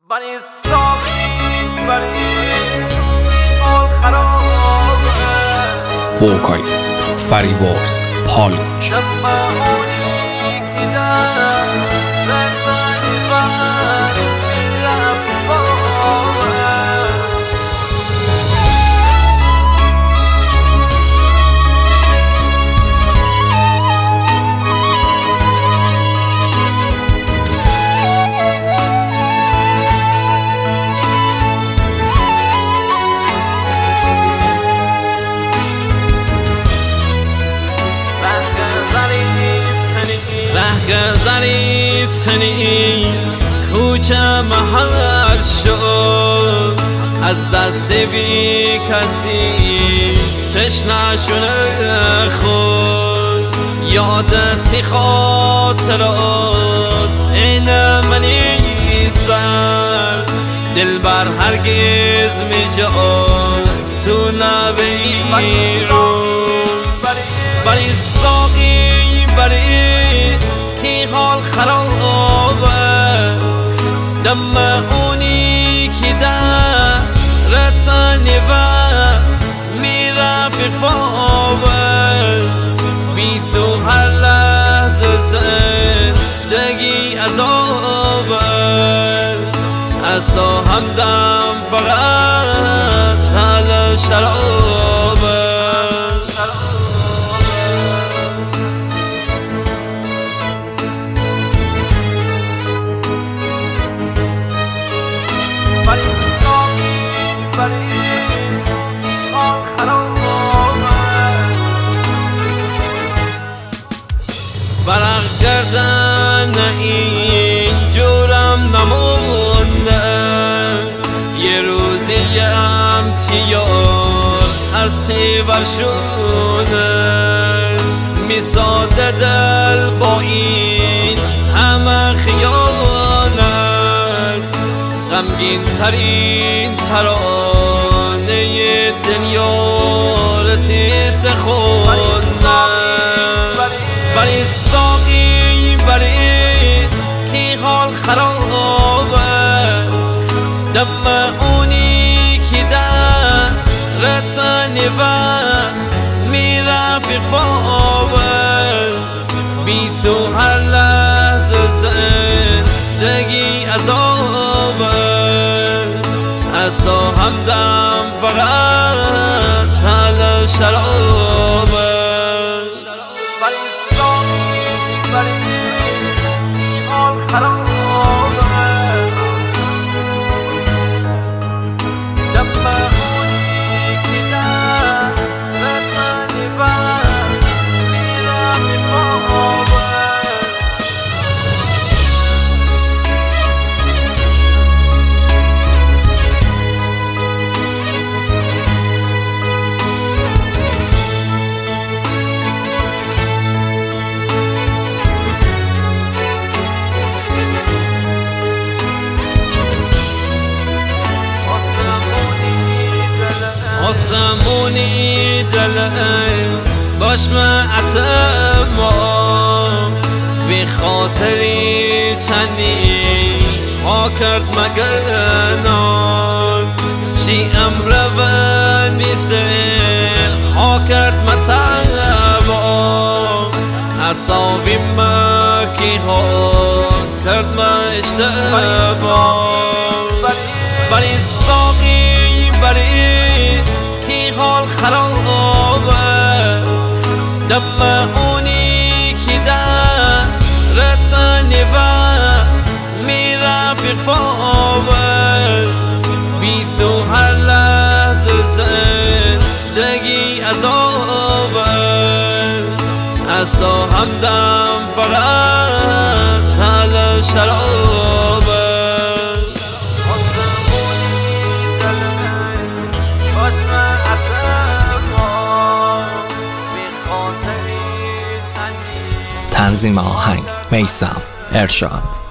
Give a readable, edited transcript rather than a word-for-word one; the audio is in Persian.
وکالیست فریبرز پالوچ رهگذری تنی کوچه محل شد از دست بی کسی تشنه شده خوش یادتی خاطرات این منی سر دل بر هرگز می جاد تو نبیرون بری ساقی بری کی حال خرابه دم اونی که در رتنی و میره فی خوابه بی تو هر لحظه زندگی عذابه از تو همدم فقط حل شرابه برق کردن این جورم نمونده یه روزی امتیار هستی برشونه میساده دل با این همه خیانت غمگین ترین ترانه دنیا رتیس خونه بری ساقی بری کی حال خرابه دم اونی که در رتنی و میره فی خوابه بی تو هر لحظه زندگی عذابه از تو همدم فقط حل شرابه آسمونی دلم باش معتما بی خاطری چندی ها کرد مگرنان چی امر و نیسل ها کرد مطبا اصابی مکی ها کرد ما اشتبا بری ساقی بری کی حال خرابه دم اونی که در رتنی و میره فی خوابه بی تو هر لحظه زندگی عذابه از تو همدم فقط حل شرابه تنظیم آهنگ میثم ارشاد.